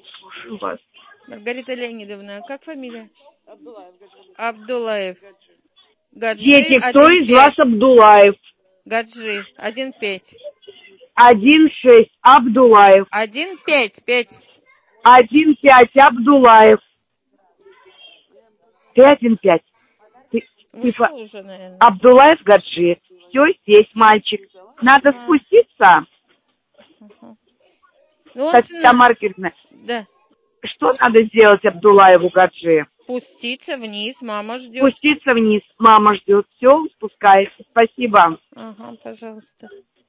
Слушаю вас. Маргарита Леонидовна, как фамилия? Абдулаев. Гаджи Дети, кто из вас 1-5. Абдулаев? Гаджи 1-5. 1-6, Абдулаев. 1-5, 5. 1-5, Абдулаев. Ты 1-5. Ушел уже, наверное. Абдулаев Гаджи. Все здесь, мальчик. Надо спуститься. Ну, Тамара Кирилловна, да. что надо сделать Абдулаеву Гаджи? Спуститься вниз, мама ждет. Спуститься вниз, мама ждет. Все, спускается. Спасибо. Ага, пожалуйста.